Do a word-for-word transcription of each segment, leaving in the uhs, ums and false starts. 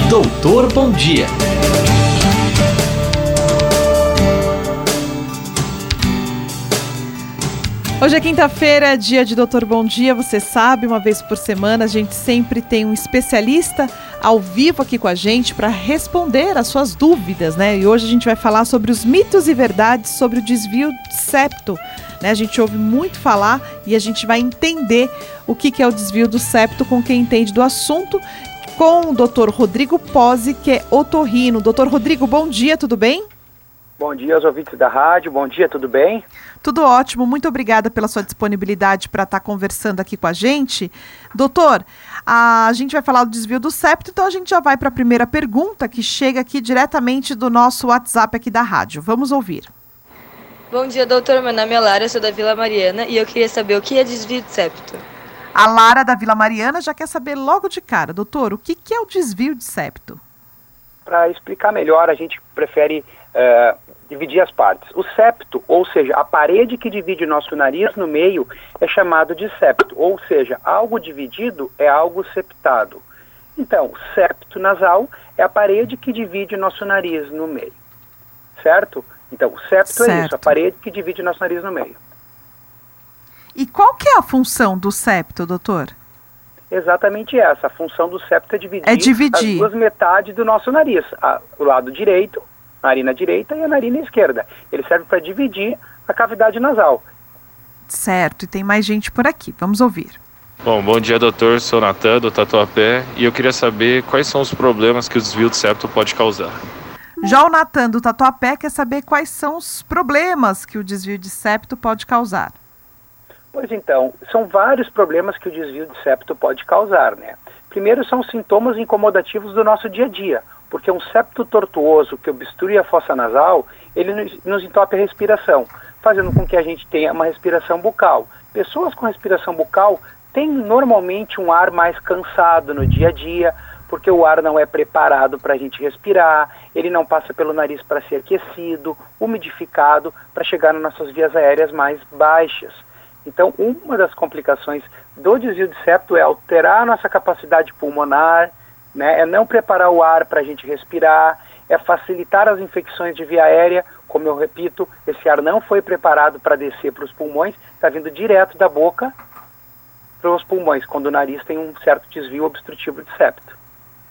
Doutor Bom Dia. Hoje é quinta-feira, dia de Doutor Bom Dia, você sabe, uma vez por semana a gente sempre tem um especialista ao vivo aqui com a gente para responder as suas dúvidas, né? E hoje a gente vai falar sobre os mitos e verdades sobre o desvio de septo, né? A gente ouve muito falar e a gente vai entender o que que é o desvio do septo com quem entende do assunto, com o doutor Rodrigo Pozzi, que é otorrino. doutor Rodrigo, bom dia, tudo bem? Bom dia aos ouvintes da rádio, bom dia, tudo bem? Tudo ótimo, muito obrigada pela sua disponibilidade para estar conversando aqui com a gente. Doutor, a gente vai falar do desvio do septo, então a gente já vai para a primeira pergunta que chega aqui diretamente do nosso WhatsApp aqui da rádio. Vamos ouvir. Bom dia, doutor, meu nome é Lara, sou da Vila Mariana e eu queria saber o que é desvio de septo. A Lara da Vila Mariana já quer saber logo de cara, doutor, o que, que é o desvio de septo? Para explicar melhor, a gente prefere uh, dividir as partes. O septo, ou seja, a parede que divide o nosso nariz no meio, é chamado de septo, ou seja, algo dividido é algo septado. Então, septo nasal é a parede que divide o nosso nariz no meio, certo? Então, o septo certo. é isso, a parede que divide o nosso nariz no meio. E qual que é a função do septo, doutor? Exatamente essa, a função do septo é dividir, é dividir. as duas metades do nosso nariz, a, o lado direito, a narina direita e a narina esquerda. Ele serve para dividir a cavidade nasal. Certo, e tem mais gente por aqui, vamos ouvir. Bom, bom dia, doutor, sou Natan, do Tatuapé, e eu queria saber quais são os problemas que o desvio de septo pode causar. Já o Natan, do Tatuapé, quer saber quais são os problemas que o desvio de septo pode causar. Pois então, são vários problemas que o desvio de septo pode causar, né? Primeiro são sintomas incomodativos do nosso dia a dia, porque um septo tortuoso que obstrui a fossa nasal, ele nos, nos entope a respiração, fazendo com que a gente tenha uma respiração bucal. Pessoas com respiração bucal têm normalmente um ar mais cansado no dia a dia, porque o ar não é preparado para a gente respirar, ele não passa pelo nariz para ser aquecido, umidificado, para chegar nas nossas vias aéreas mais baixas. Então, uma das complicações do desvio de septo é alterar a nossa capacidade pulmonar, né, é não preparar o ar para a gente respirar, é facilitar as infecções de via aérea. Como eu repito, esse ar não foi preparado para descer para os pulmões, está vindo direto da boca para os pulmões, quando o nariz tem um certo desvio obstrutivo de septo.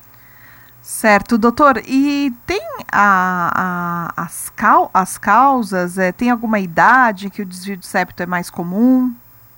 Certo, doutor. E tem a, a, as, cau, as causas, é, tem alguma idade que o desvio de septo é mais comum?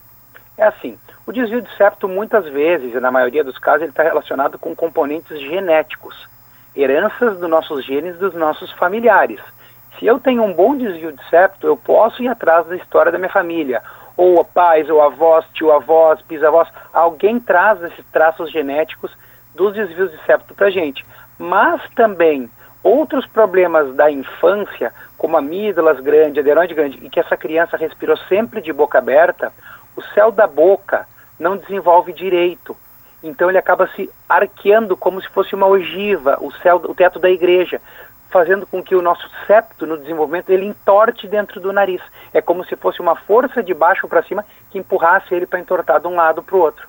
É assim, o desvio de septo muitas vezes, e na maioria dos casos, ele está relacionado com componentes genéticos, heranças dos nossos genes dos nossos familiares. Se eu tenho um bom desvio de septo, eu posso ir atrás da história da minha família, ou pais, ou avós, tio-avós, bisavós, alguém traz esses traços genéticos dos desvios de septo para a gente. Mas também outros problemas da infância, como amígdalas grande, aderoide grande, e que essa criança respirou sempre de boca aberta, o céu da boca não desenvolve direito. Então ele acaba se arqueando como se fosse uma ogiva, o, céu, o teto da igreja, fazendo com que o nosso septo no desenvolvimento ele entorte dentro do nariz. É como se fosse uma força de baixo para cima que empurrasse ele para entortar de um lado para o outro.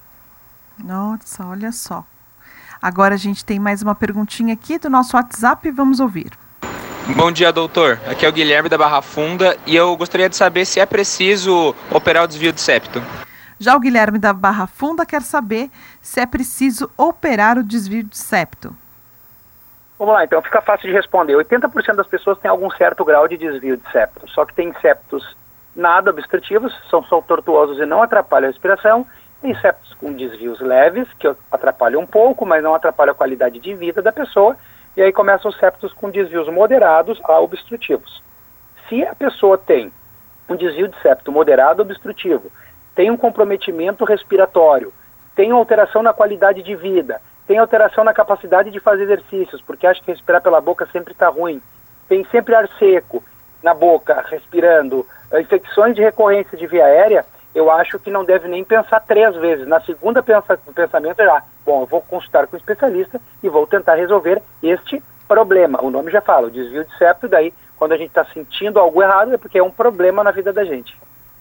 Nossa, olha só. Agora a gente tem mais uma perguntinha aqui do nosso WhatsApp e vamos ouvir. Bom dia, doutor. Aqui é o Guilherme da Barra Funda e eu gostaria de saber se é preciso operar o desvio de septo. Já o Guilherme da Barra Funda quer saber se é preciso operar o desvio de septo. Vamos lá, então fica fácil de responder. oitenta por cento das pessoas têm algum certo grau de desvio de septo, só que tem septos nada obstrutivos, são só tortuosos e não atrapalham a respiração. Tem septos com desvios leves, que atrapalham um pouco, mas não atrapalham a qualidade de vida da pessoa. E aí começam os septos com desvios moderados a obstrutivos. Se a pessoa tem um desvio de septo moderado obstrutivo, tem um comprometimento respiratório, tem alteração na qualidade de vida, tem alteração na capacidade de fazer exercícios, porque acha que respirar pela boca sempre está ruim, tem sempre ar seco na boca, respirando, infecções de recorrência de via aérea, eu acho que não deve nem pensar três vezes. Na segunda pensa, pensamento já, bom, eu vou consultar com um especialista e vou tentar resolver este problema. O nome já fala, o desvio de septo, daí quando a gente está sentindo algo errado é porque é um problema na vida da gente.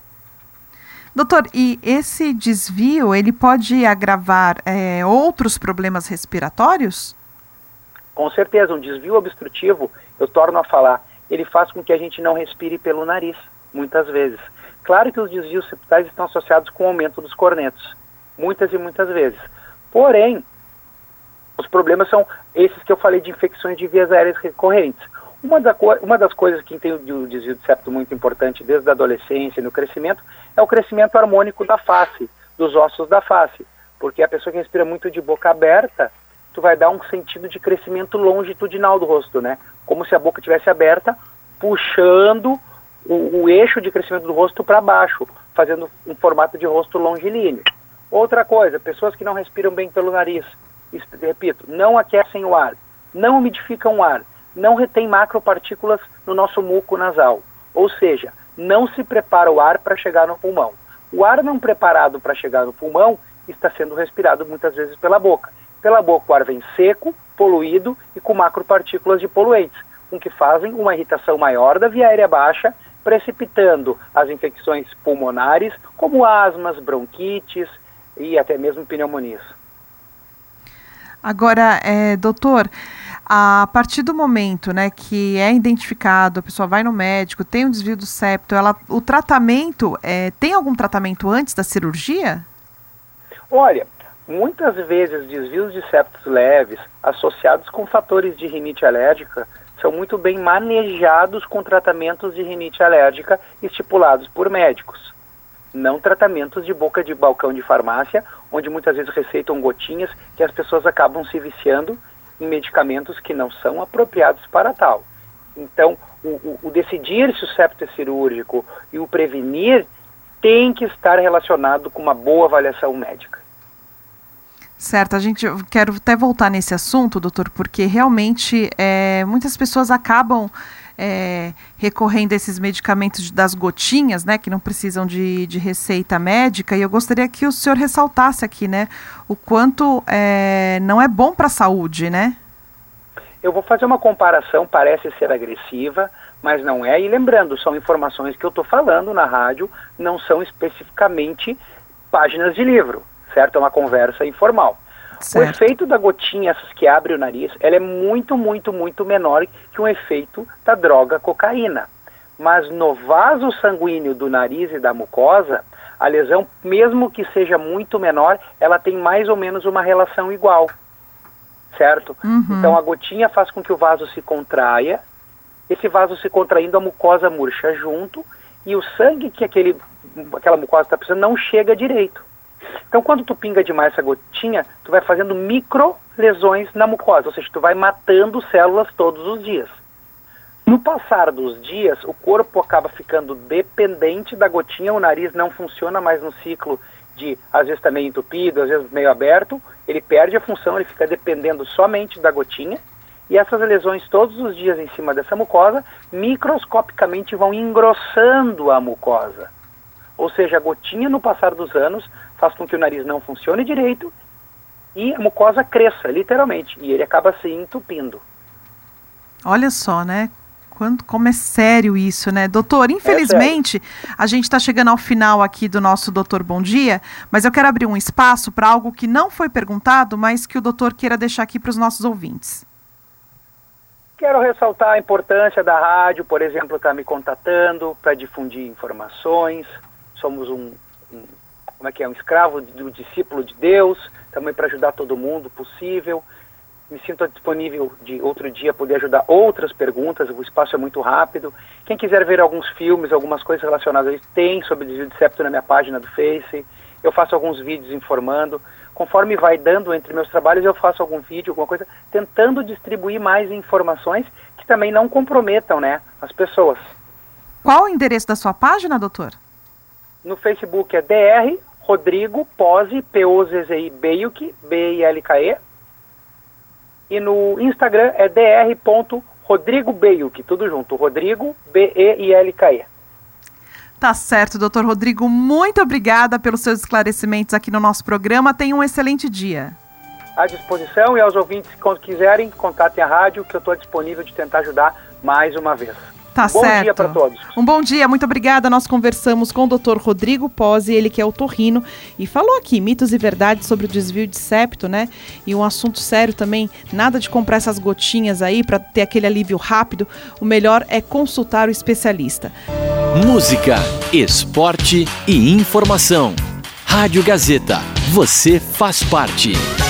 Doutor, e esse desvio, ele pode agravar é, outros problemas respiratórios? Com certeza, um desvio obstrutivo, eu torno a falar, ele faz com que a gente não respire pelo nariz, muitas vezes. Claro que os desvios septais estão associados com o aumento dos cornetos, muitas e muitas vezes. Porém, os problemas são esses que eu falei de infecções de vias aéreas recorrentes. Uma, da co- uma das coisas que tem o desvio de septo muito importante desde a adolescência e no crescimento é o crescimento harmônico da face, dos ossos da face. Porque a pessoa que respira muito de boca aberta, tu vai dar um sentido de crescimento longitudinal do rosto, né? Como se a boca estivesse aberta, puxando o, o eixo de crescimento do rosto para baixo, fazendo um formato de rosto longilíneo. Outra coisa, pessoas que não respiram bem pelo nariz, isso, repito, não aquecem o ar, não umidificam o ar, não retém macropartículas no nosso muco nasal, ou seja, não se prepara o ar para chegar no pulmão. O ar não preparado para chegar no pulmão está sendo respirado muitas vezes pela boca. Pela boca o ar vem seco, poluído e com macropartículas de poluentes, com que fazem uma irritação maior da via aérea baixa, precipitando as infecções pulmonares, como asmas, bronquites e até mesmo pneumonias. Agora, é, doutor, a partir do momento, né, que é identificado, a pessoa vai no médico, tem um desvio do septo, ela, o tratamento, é, tem algum tratamento antes da cirurgia? Olha, muitas vezes desvios de septos leves, associados com fatores de rinite alérgica, são muito bem manejados com tratamentos de rinite alérgica estipulados por médicos. Não tratamentos de boca de balcão de farmácia, onde muitas vezes receitam gotinhas que as pessoas acabam se viciando em medicamentos que não são apropriados para tal. Então, o, o, o decidir se o septo é cirúrgico e o prevenir tem que estar relacionado com uma boa avaliação médica. Certo, a gente quero até voltar nesse assunto, doutor, porque realmente é, muitas pessoas acabam é, recorrendo a esses medicamentos das gotinhas, né, que não precisam de, de receita médica, e eu gostaria que o senhor ressaltasse aqui, né, o quanto é, não é bom para a saúde, né? Eu vou fazer uma comparação, parece ser agressiva, mas não é, e lembrando, são informações que eu estou falando na rádio, não são especificamente páginas de livro. Certo? É uma conversa informal. Certo. O efeito da gotinha, essas que abrem o nariz, ela é muito, muito, muito menor que o efeito da droga cocaína. Mas no vaso sanguíneo do nariz e da mucosa, a lesão, mesmo que seja muito menor, ela tem mais ou menos uma relação igual. Certo? Uhum. Então a gotinha faz com que o vaso se contraia, esse vaso se contraindo, a mucosa murcha junto, e o sangue que aquele, aquela mucosa está precisando não chega direito. Então, quando tu pinga demais essa gotinha, tu vai fazendo micro lesões na mucosa, ou seja, tu vai matando células todos os dias. No passar dos dias, o corpo acaba ficando dependente da gotinha, o nariz não funciona mais no ciclo de, às vezes tá meio entupido, às vezes meio aberto, ele perde a função, ele fica dependendo somente da gotinha, e essas lesões todos os dias em cima dessa mucosa, microscopicamente vão engrossando a mucosa. Ou seja, a gotinha no passar dos anos faz com que o nariz não funcione direito e a mucosa cresça, literalmente, e ele acaba se entupindo. Olha só, né? Quando, como é sério isso, né? Doutor, infelizmente, é a gente está chegando ao final aqui do nosso Doutor Bom Dia, mas eu quero abrir um espaço para algo que não foi perguntado, mas que o doutor queira deixar aqui para os nossos ouvintes. Quero ressaltar a importância da rádio, por exemplo, estar tá me contatando para difundir informações. Somos um, um, como é que é, um escravo do discípulo de Deus, também para ajudar todo mundo possível. Me sinto disponível de outro dia poder ajudar outras perguntas, o espaço é muito rápido. Quem quiser ver alguns filmes, algumas coisas relacionadas a isso, tem sobre desvio de septo na minha página do Face. Eu faço alguns vídeos informando. Conforme vai dando entre meus trabalhos, eu faço algum vídeo, alguma coisa, tentando distribuir mais informações que também não comprometam, né, as pessoas. Qual o endereço da sua página, doutor? No Facebook é dr Rodrigo Pozzi, P O Z Z I Beiuki, B I L K E. E no Instagram é dr ponto rodrigo beiuki, tudo junto, Rodrigo, B E I L K E. Tá certo, doutor Rodrigo, muito obrigada pelos seus esclarecimentos aqui no nosso programa. Tenha um excelente dia. À disposição, e aos ouvintes, quando quiserem, contatem a rádio, que eu estou disponível de tentar ajudar mais uma vez. Tá Bom certo. dia para todos. Um bom dia, muito obrigada. Nós conversamos com o doutor Rodrigo Pozzi, ele que é otorrino, e falou aqui mitos e verdades sobre o desvio de septo, né? E um assunto sério também, nada de comprar essas gotinhas aí para ter aquele alívio rápido. O melhor é consultar o especialista. Música, esporte e informação. Rádio Gazeta, você faz parte.